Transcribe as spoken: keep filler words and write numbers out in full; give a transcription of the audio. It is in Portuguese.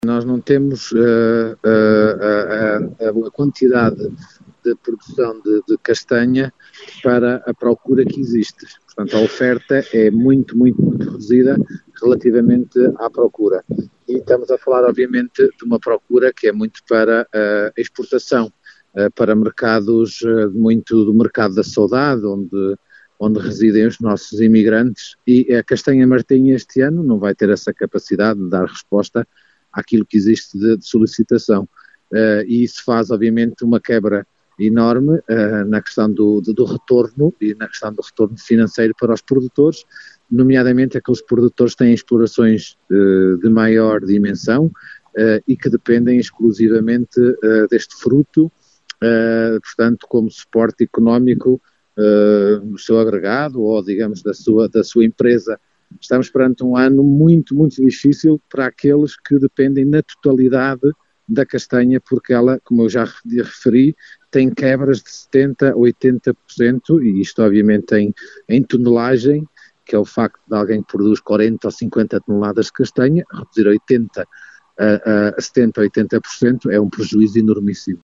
Nós não temos uh, uh, uh, a quantidade de produção de, de castanha para a procura que existe. Portanto, a oferta é muito, muito, muito reduzida relativamente à procura. E estamos a falar, obviamente, de uma procura que é muito para a exportação, uh, para mercados, uh, muito do mercado da saudade, onde, onde residem os nossos imigrantes. E a castanha martenha este ano não vai ter essa capacidade de dar resposta àquilo que existe de, de solicitação. Uh, e isso faz, obviamente, uma quebra enorme uh, na questão do, do, do retorno e na questão do retorno financeiro para os produtores, nomeadamente aqueles produtores que têm explorações uh, de maior dimensão uh, e que dependem exclusivamente uh, deste fruto, uh, portanto, como suporte económico uh, no seu agregado ou, digamos, da sua, da sua empresa. Estamos perante um ano muito, muito difícil para aqueles que dependem na totalidade da castanha, porque ela, como eu já referi, tem quebras de setenta por cento, oitenta por cento, e isto obviamente em, em tonelagem, que é o facto de alguém que produz quarenta ou cinquenta toneladas de castanha, reduzir oitenta a setenta, oitenta por cento é um prejuízo enormíssimo.